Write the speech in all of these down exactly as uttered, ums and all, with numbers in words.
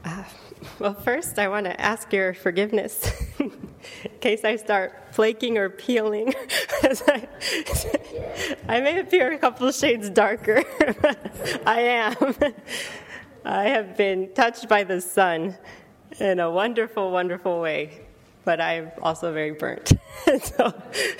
Uh, well, first, I want to ask your forgiveness in case I start flaking or peeling. I, I may appear a couple of shades darker, but I am. I have been touched by the sun in a wonderful, wonderful way, but I'm also very burnt. So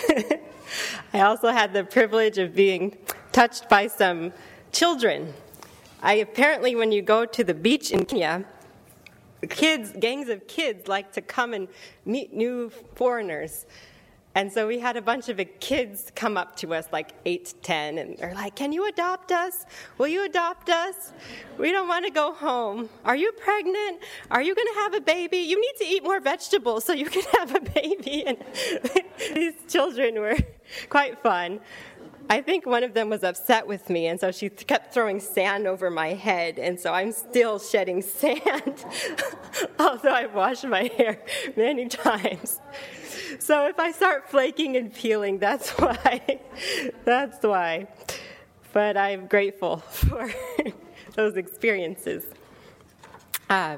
I also had the privilege of being touched by some children. I apparently, when you go to the beach in Kenya, kids, gangs of kids like to come and meet new foreigners. And so we had a bunch of kids come up to us, like eight to ten, and they're like, "Can you adopt us? Will you adopt us? We don't want to go home. Are you pregnant? Are you going to have a baby? You need to eat more vegetables so you can have a baby." And these children were quite fun. I think one of them was upset with me, and so she kept throwing sand over my head, and so I'm still shedding sand, although I've washed my hair many times. So if I start flaking and peeling, that's why. That's why. But I'm grateful for those experiences. Uh,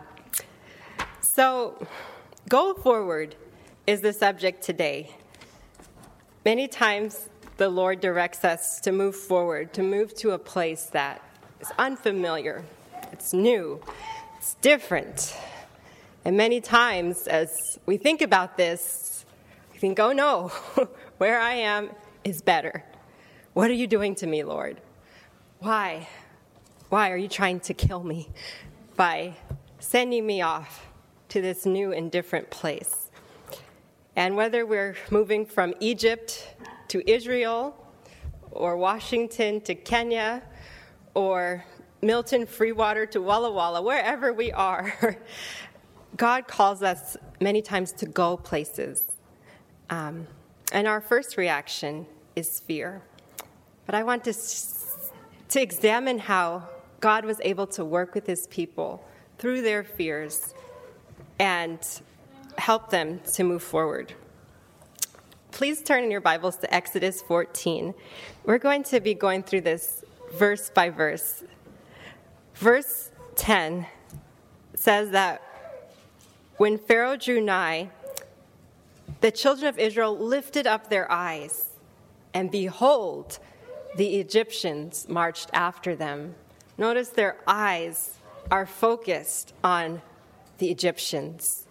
so, go forward is the subject today. Many times, the Lord directs us to move forward, to move to a place that is unfamiliar, it's new, it's different. And many times, as we think about this, we think, oh no, where I am is better. What are you doing to me, Lord? Why? Why are you trying to kill me by sending me off to this new and different place? And whether we're moving from Egypt to Israel, or Washington to Kenya, or Milton Freewater to Walla Walla, wherever we are, God calls us many times to go places. Um, and our first reaction is fear. But I want to, to examine how God was able to work with his people through their fears and help them to move forward. Please turn in your Bibles to Exodus fourteen. We're going to be going through this verse by verse. Verse ten says that when Pharaoh drew nigh, the children of Israel lifted up their eyes, and behold, the Egyptians marched after them. Notice their eyes are focused on the Egyptians.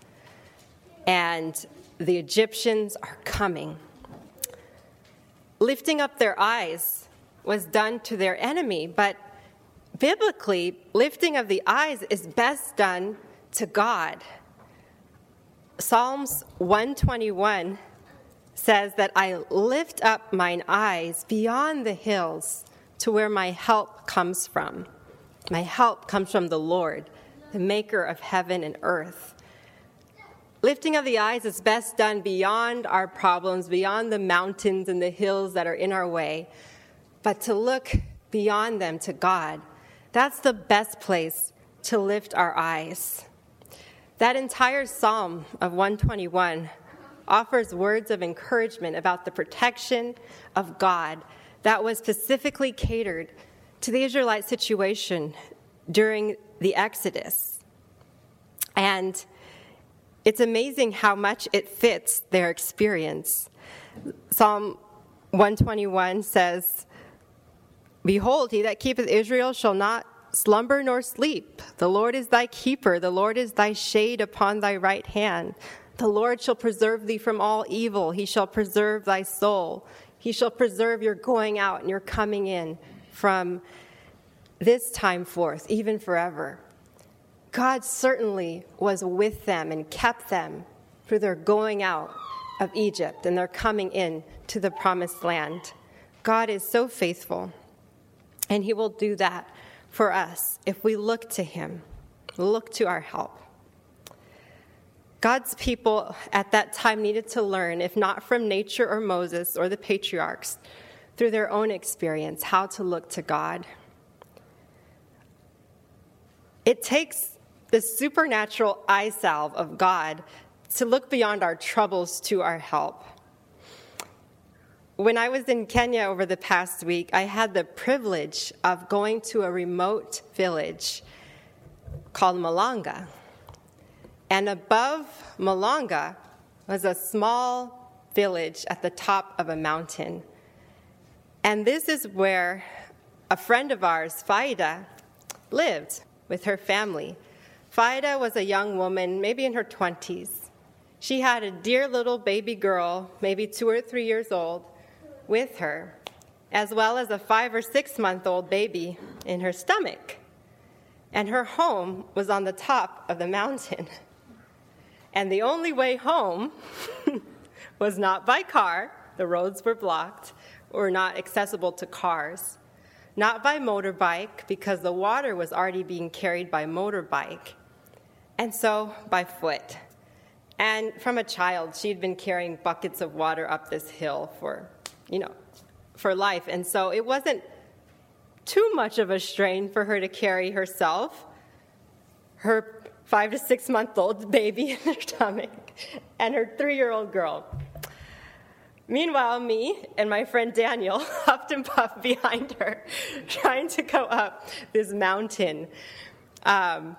And the Egyptians are coming. Lifting up their eyes was done to their enemy, but biblically, lifting of the eyes is best done to God. Psalms one twenty-one says that I lift up mine eyes beyond the hills to where my help comes from. My help comes from the Lord, the maker of heaven and earth. Lifting of the eyes is best done beyond our problems, beyond the mountains and the hills that are in our way, but to look beyond them to God. That's the best place to lift our eyes. That entire Psalm of one twenty-one offers words of encouragement about the protection of God that was specifically catered to the Israelite situation during the Exodus. And it's amazing how much it fits their experience. Psalm one twenty-one says, "Behold, he that keepeth Israel shall not slumber nor sleep. The Lord is thy keeper. The Lord is thy shade upon thy right hand. The Lord shall preserve thee from all evil. He shall preserve thy soul. He shall preserve your going out and your coming in from this time forth, even forever." God certainly was with them and kept them through their going out of Egypt and their coming in to the promised land. God is so faithful, and he will do that for us if we look to him, look to our help. God's people at that time needed to learn, if not from nature or Moses or the patriarchs, through their own experience, how to look to God. It takes the supernatural eye salve of God to look beyond our troubles to our help. When I was in Kenya over the past week, I had the privilege of going to a remote village called Malanga. And above Malanga was a small village at the top of a mountain. And this is where a friend of ours, Faida, lived with her family. Faida was a young woman, maybe in her twenties. She had a dear little baby girl, maybe two or three years old, with her, as well as a five or six month old baby in her stomach. And her home was on the top of the mountain. And the only way home was not by car, the roads were blocked, or not accessible to cars, not by motorbike, because the water was already being carried by motorbike, and so by foot. And from a child, she'd been carrying buckets of water up this hill for, you know, for life. And so it wasn't too much of a strain for her to carry herself, her five to six month old baby in her stomach, and her three-year-old girl. Meanwhile, me and my friend Daniel huffed and puffed behind her, trying to go up this mountain. Um,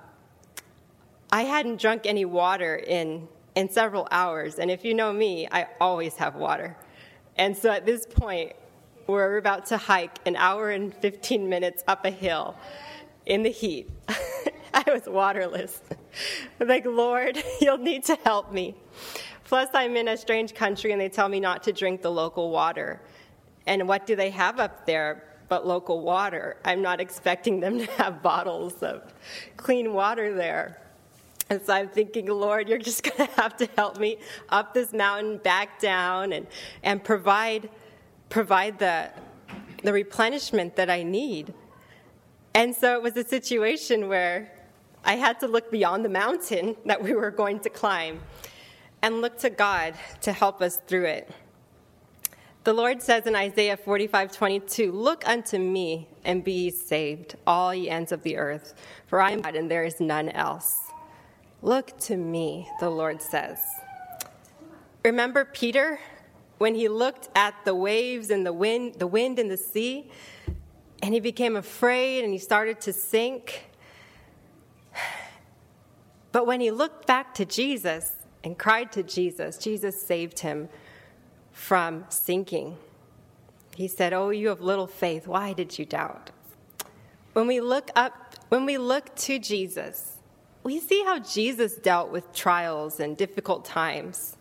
I hadn't drunk any water in, in several hours, and if you know me, I always have water. And so at this point, we're about to hike an hour and fifteen minutes up a hill in the heat. I was waterless. I'm like, Lord, you'll need to help me. Plus, I'm in a strange country, and they tell me not to drink the local water. And what do they have up there but local water? I'm not expecting them to have bottles of clean water there. And so I'm thinking, Lord, you're just going to have to help me up this mountain, back down, and, and provide provide the, the replenishment that I need. And so it was a situation where I had to look beyond the mountain that we were going to climb and look to God to help us through it. The Lord says in Isaiah forty-five twenty-two, "Look unto me and be ye saved, all ye ends of the earth, for I am God and there is none else." Look to me, the Lord says. Remember Peter, when he looked at the waves and the wind, the wind and the sea, and he became afraid and he started to sink? But when he looked back to Jesus and cried to Jesus, Jesus saved him from sinking. He said, "Oh, you have little faith, why did you doubt?" When we look up, when we look to Jesus, we see how Jesus dealt with trials and difficult times.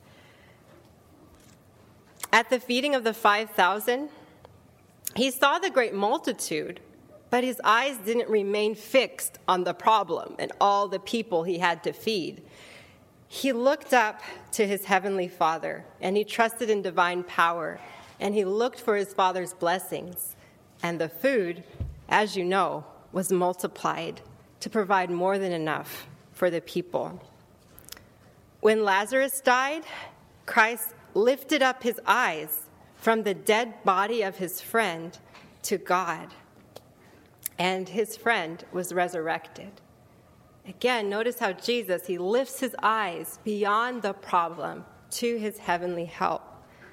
At the feeding of the five thousand, he saw the great multitude, but his eyes didn't remain fixed on the problem and all the people he had to feed. He looked up to his heavenly Father, and he trusted in divine power, and he looked for his Father's blessings. And the food, as you know, was multiplied to provide more than enough for the people. When Lazarus died, Christ lifted up his eyes from the dead body of his friend to God, and his friend was resurrected. Again, notice how Jesus, he lifts his eyes beyond the problem to his heavenly help.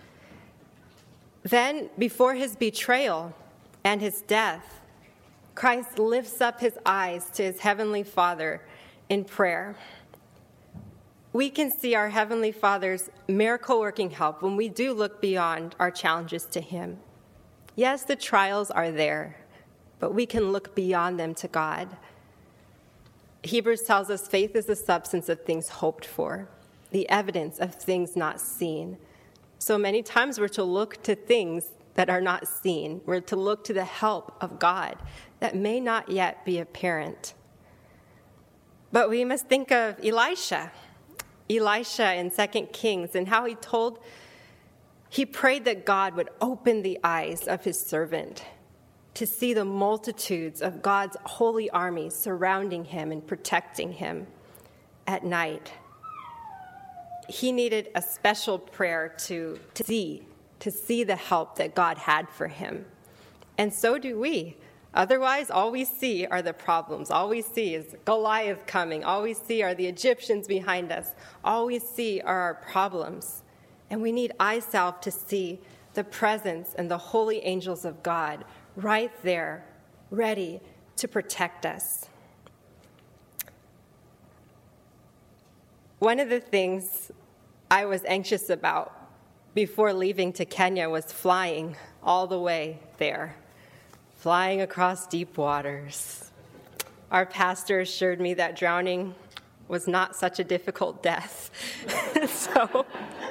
Then, before his betrayal and his death, Christ lifts up his eyes to his heavenly Father in prayer. We can see our heavenly Father's miracle-working help when we do look beyond our challenges to him. Yes, the trials are there, but we can look beyond them to God. Hebrews tells us faith is the substance of things hoped for, the evidence of things not seen. So many times we're to look to things that are not seen. We're to look to the help of God that may not yet be apparent. But we must think of Elisha, Elisha in Second Kings, and how he told, he prayed that God would open the eyes of his servant to see the multitudes of God's holy armies surrounding him and protecting him at night. He needed a special prayer to, to see, to see the help that God had for him. And so do we. Otherwise, all we see are the problems. All we see is Goliath coming. All we see are the Egyptians behind us. All we see are our problems. And we need eye salve to see the presence and the holy angels of God right there, ready to protect us. one of the things I was anxious about before leaving to Kenya was flying all the way there, flying across deep waters. Our pastor assured me that drowning was not such a difficult death. So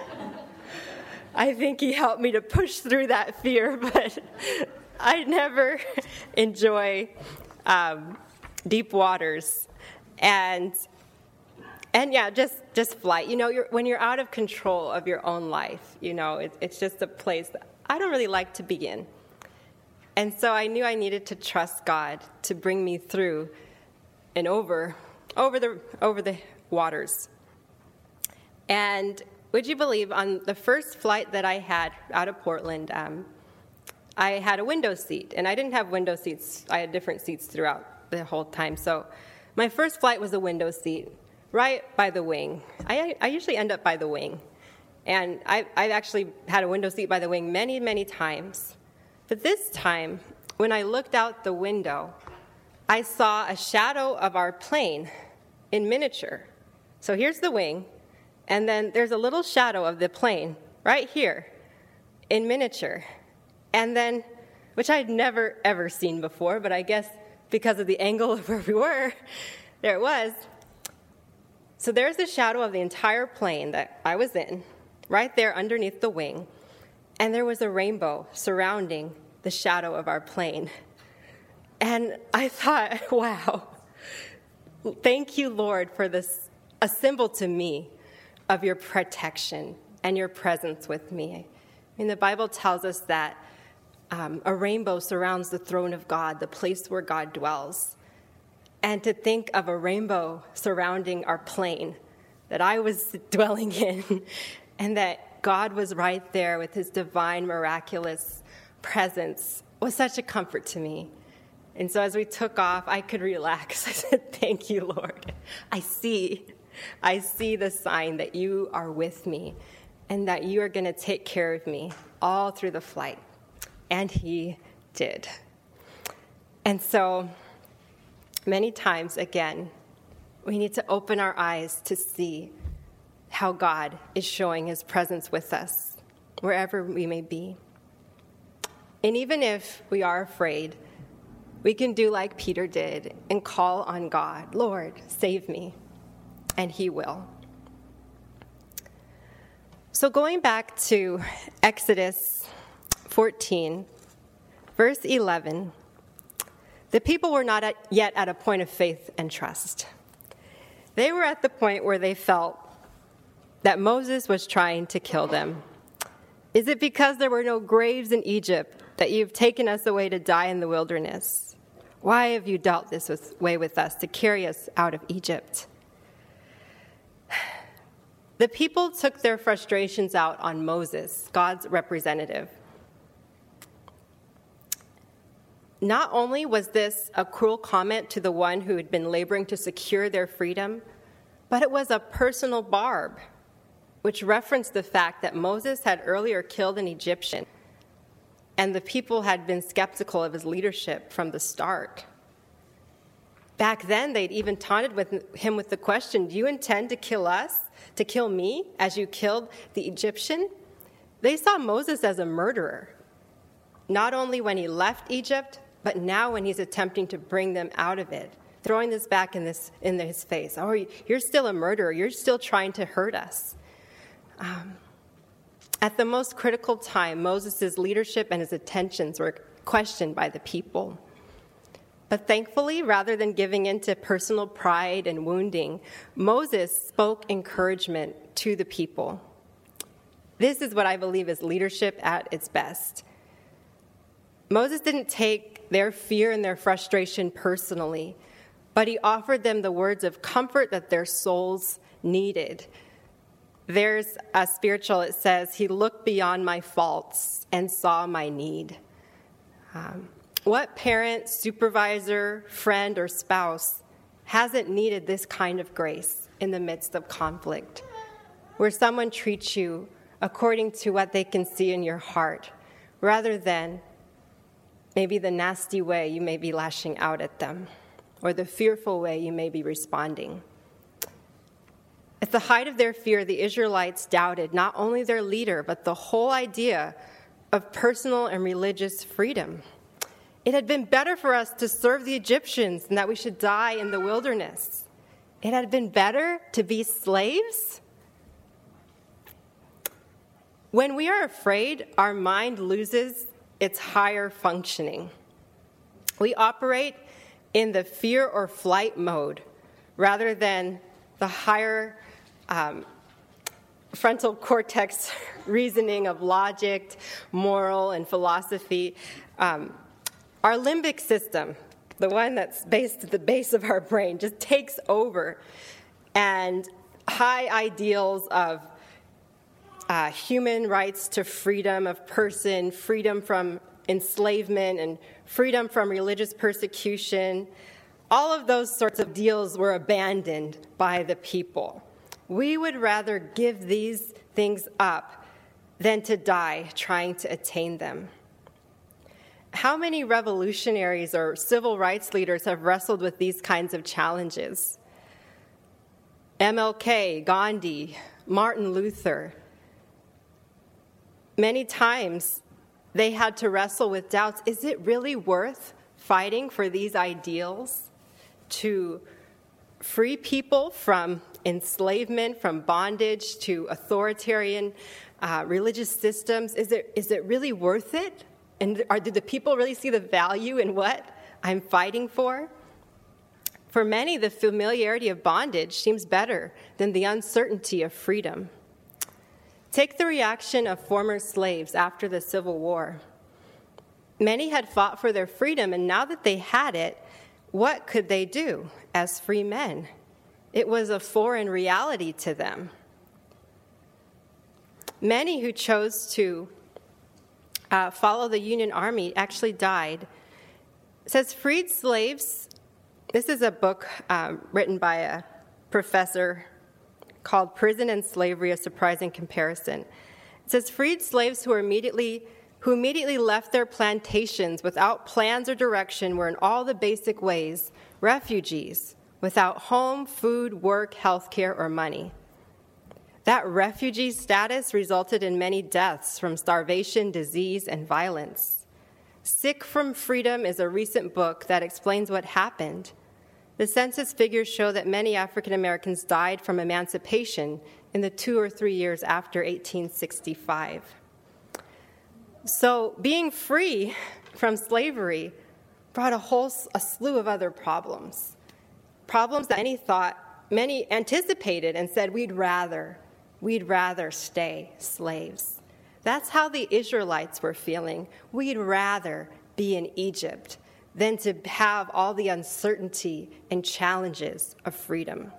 I think he helped me to push through that fear, but I never enjoy um, deep waters. And and yeah, just, just flight. You know, you're, when you're out of control of your own life, you know, it, it's just a place that I don't really like to be in. And so I knew I needed to trust God to bring me through and over, over the over the waters. And would you believe, on the first flight that I had out of Portland, um, I had a window seat, and I didn't have window seats. I had different seats throughout the whole time. So my first flight was a window seat, right by the wing. I, I usually end up by the wing, and I, I've actually had a window seat by the wing many, many times. But this time, when I looked out the window, I saw a shadow of our plane in miniature. So here's the wing, and then there's a little shadow of the plane right here in miniature. And then, which I'd never, ever seen before, but I guess because of the angle of where we were, there it was. So there's the shadow of the entire plane that I was in, right there underneath the wing, and there was a rainbow surrounding the shadow of our plane. And I thought, wow, thank you, Lord, for this, a symbol to me of your protection and your presence with me. I mean, the Bible tells us that um, a rainbow surrounds the throne of God, the place where God dwells. And to think of a rainbow surrounding our plane that I was dwelling in, and that God was right there with his divine, miraculous presence, was such a comfort to me. And so as we took off, I could relax. I said, thank you, Lord. I see. I see the sign that you are with me and that you are going to take care of me all through the flight. And he did. And so many times, again, we need to open our eyes to see how God is showing his presence with us, wherever we may be. And even if we are afraid, we can do like Peter did and call on God, Lord, save me, and he will. So going back to Exodus fourteen, verse eleven, the people were not at, yet at a point of faith and trust. They were at the point where they felt that Moses was trying to kill them. Is it because there were no graves in Egypt that you've taken us away to die in the wilderness? Why have you dealt this way with us to carry us out of Egypt? The people took their frustrations out on Moses, God's representative. Not only was this a cruel comment to the one who had been laboring to secure their freedom, but it was a personal barb, which referenced the fact that Moses had earlier killed an Egyptian, and the people had been skeptical of his leadership from the start. Back then, they'd even taunted with him with the question, do you intend to kill us, to kill me, as you killed the Egyptian? They saw Moses as a murderer, not only when he left Egypt, but now when he's attempting to bring them out of it, throwing this back in, this, in his face. Oh, you're still a murderer. You're still trying to hurt us. Um, at the most critical time, Moses' leadership and his intentions were questioned by the people. But thankfully, rather than giving in to personal pride and wounding, Moses spoke encouragement to the people. This is what I believe is leadership at its best. Moses didn't take their fear and their frustration personally, but he offered them the words of comfort that their souls needed. There's a spiritual, it says, he looked beyond my faults and saw my need. Um, what parent, supervisor, friend, or spouse hasn't needed this kind of grace in the midst of conflict, where someone treats you according to what they can see in your heart, rather than maybe the nasty way you may be lashing out at them, or the fearful way you may be responding? At the height of their fear, the Israelites doubted not only their leader, but the whole idea of personal and religious freedom. It had been better for us to serve the Egyptians than that we should die in the wilderness. It had been better to be slaves. When we are afraid, our mind loses its higher functioning. We operate in the fear or flight mode rather than the higher um, frontal cortex reasoning of logic, moral, and philosophy. Um, our limbic system, the one that's based at the base of our brain, just takes over, and high ideals of uh, human rights to freedom of person, freedom from enslavement, and freedom from religious persecution, all of those sorts of deals were abandoned by the people. We would rather give these things up than to die trying to attain them. How many revolutionaries or civil rights leaders have wrestled with these kinds of challenges? M L K, Gandhi, Martin Luther. Many times they had to wrestle with doubts. Is it really worth fighting for these ideals to free people from enslavement, from bondage to authoritarian uh, religious systems? Is it is it really worth it? And are, do the people really see the value in what I'm fighting for? For many, the familiarity of bondage seems better than the uncertainty of freedom. Take the reaction of former slaves after the Civil War. Many had fought for their freedom, and now that they had it, what could they do as free men? It was a foreign reality to them. Many who chose to uh, follow the Union Army actually died. It says freed slaves, this is a book um, written by a professor called Prison and Slavery, A Surprising Comparison. It says freed slaves who were immediately who immediately left their plantations without plans or direction were in all the basic ways refugees, without home, food, work, health care, or money. That refugee status resulted in many deaths from starvation, disease, and violence. Sick from Freedom is a recent book that explains what happened. The census figures show that many African Americans died from emancipation in the two or three years after eighteen sixty-five. So being free from slavery brought a whole a slew of other problems. Problems that many thought, many anticipated and said, we'd rather, we'd rather stay slaves. That's how the Israelites were feeling. We'd rather be in Egypt than to have all the uncertainty and challenges of freedom.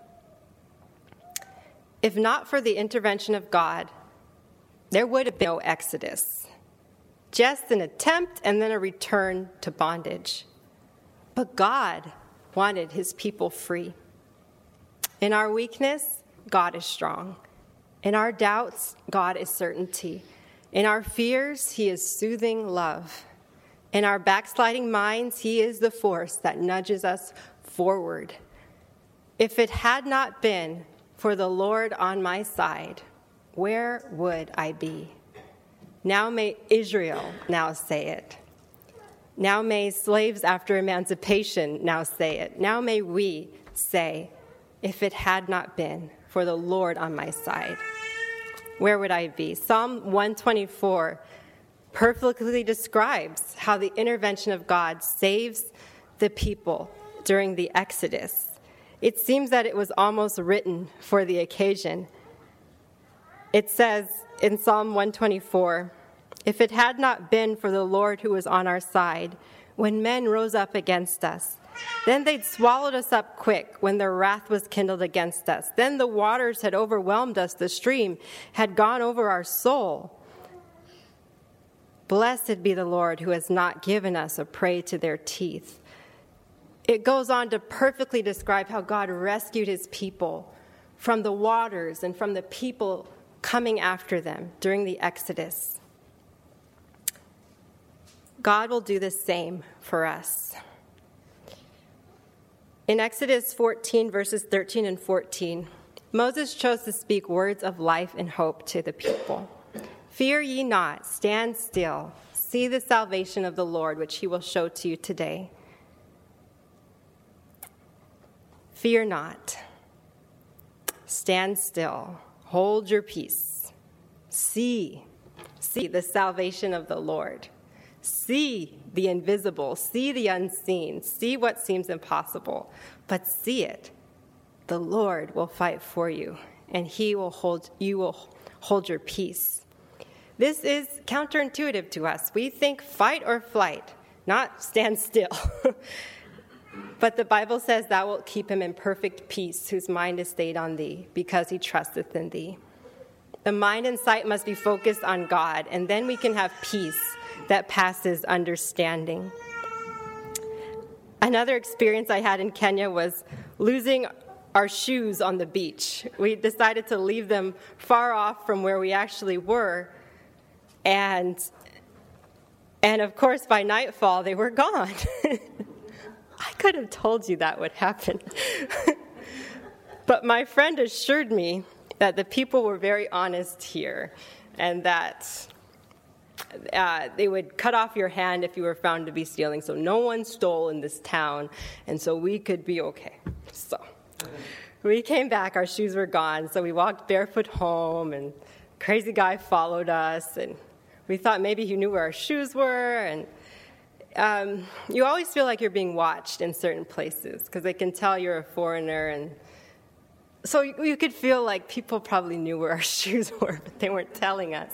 If not for the intervention of God, there would have been no Exodus. Just an attempt and then a return to bondage. But God wanted his people free. In our weakness, God is strong. In our doubts, God is certainty. In our fears, he is soothing love. In our backsliding minds, he is the force that nudges us forward. If it had not been for the Lord on my side, where would I be? Now may Israel now say it. Now may slaves after emancipation now say it. Now may we say, if it had not been for the Lord on my side, where would I be? Psalm one twenty-four perfectly describes how the intervention of God saves the people during the Exodus. It seems that it was almost written for the occasion. It says in Psalm one twenty-four, if it had not been for the Lord who was on our side, when men rose up against us, then they'd swallowed us up quick when their wrath was kindled against us. Then the waters had overwhelmed us, the stream had gone over our soul. Blessed be the Lord who has not given us a prey to their teeth. It goes on to perfectly describe how God rescued his people from the waters and from the people coming after them during the Exodus. God will do the same for us. In Exodus fourteen, verses thirteen and fourteen, Moses chose to speak words of life and hope to the people. Fear ye not, stand still, see the salvation of the Lord, which he will show to you today. Fear not, stand still, hold your peace, see, see the salvation of the Lord. See the invisible, see the unseen, see what seems impossible, but see it. The Lord will fight for you, and he will hold, you will hold your peace. This is counterintuitive to us. We think fight or flight, not stand still. But the Bible says thou wilt keep him in perfect peace, whose mind is stayed on thee, because he trusteth in thee. The mind and sight must be focused on God, and then we can have peace that passes understanding. Another experience I had in Kenya was losing our shoes on the beach. We decided to leave them far off from where we actually were, and and of course by nightfall they were gone. I could have told you that would happen. But my friend assured me that the people were very honest here, and that uh, they would cut off your hand if you were found to be stealing, so no one stole in this town, and so we could be okay. So we came back, our shoes were gone, so we walked barefoot home, and a crazy guy followed us, and we thought maybe he knew where our shoes were, and um, you always feel like you're being watched in certain places, because they can tell you're a foreigner, and so you could feel like people probably knew where our shoes were, but they weren't telling us.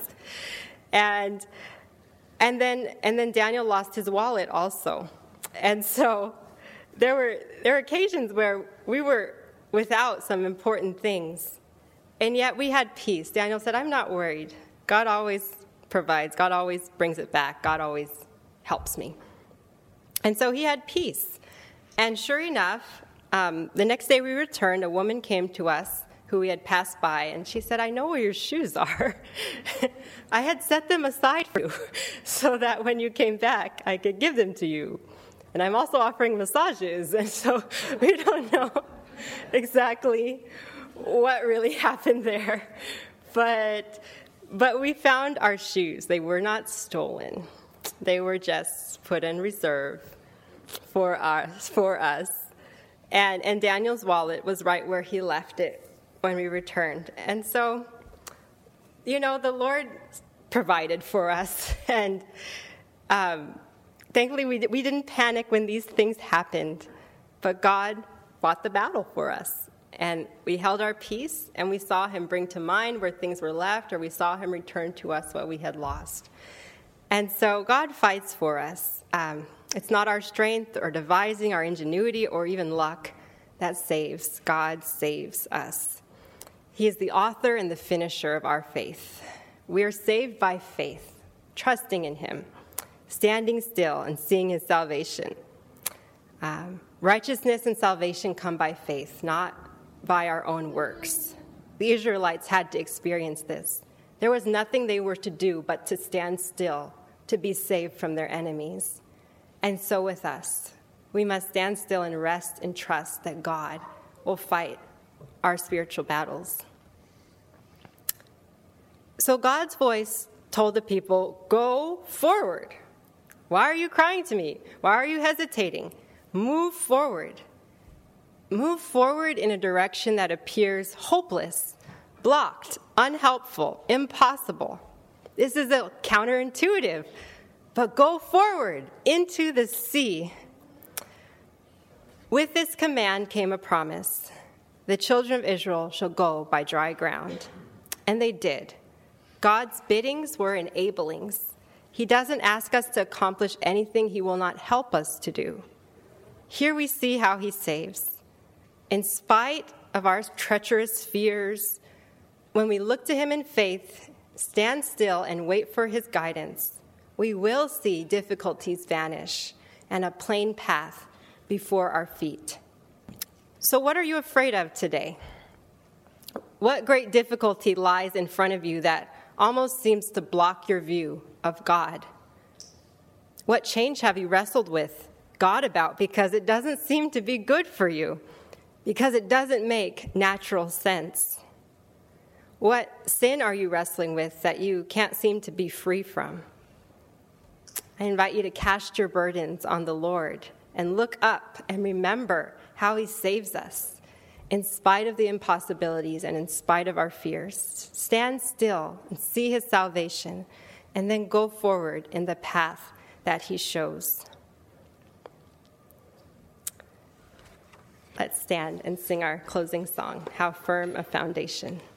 And and then and then Daniel lost his wallet also. And so there were there were occasions where we were without some important things, and yet we had peace. Daniel said, I'm not worried. God always provides. God always brings it back. God always helps me. And so he had peace. And sure enough, Um, the next day we returned, a woman came to us who we had passed by, and she said, I know where your shoes are. I had set them aside for you so that when you came back, I could give them to you. And I'm also offering massages, and so we don't know exactly what really happened there. But, but we found our shoes. They were not stolen. They were just put in reserve for us. For us. And, and Daniel's wallet was right where he left it when we returned. And so, you know, the Lord provided for us. And um, thankfully, we, we didn't panic when these things happened. But God fought the battle for us. And we held our peace, and we saw him bring to mind where things were left, or we saw him return to us what we had lost. And so God fights for us. Um, it's not our strength or devising, our ingenuity, or even luck that saves. God saves us. He is the author and the finisher of our faith. We are saved by faith, trusting in him, standing still and seeing his salvation. Um, righteousness and salvation come by faith, not by our own works. The Israelites had to experience this. There was nothing they were to do but to stand still, to be saved from their enemies. And so with us, we must stand still and rest and trust that God will fight our spiritual battles. So God's voice told the people, go forward. Why are you crying to me? Why are you hesitating? Move forward. Move forward in a direction that appears hopeless, blocked, unhelpful, impossible. This is a counterintuitive, but go forward into the sea. With this command came a promise. The children of Israel shall go by dry ground. And they did. God's biddings were enablings. He doesn't ask us to accomplish anything he will not help us to do. Here we see how he saves. In spite of our treacherous fears, when we look to him in faith, stand still and wait for his guidance, we will see difficulties vanish and a plain path before our feet. So what are you afraid of today? What great difficulty lies in front of you that almost seems to block your view of God? What change have you wrestled with God about because it doesn't seem to be good for you? because it doesn't make natural sense. What sin are you wrestling with that you can't seem to be free from? I invite you to cast your burdens on the Lord and look up and remember how he saves us in spite of the impossibilities and in spite of our fears. Stand still and see his salvation, and then go forward in the path that he shows. Let's stand and sing our closing song, How Firm a Foundation.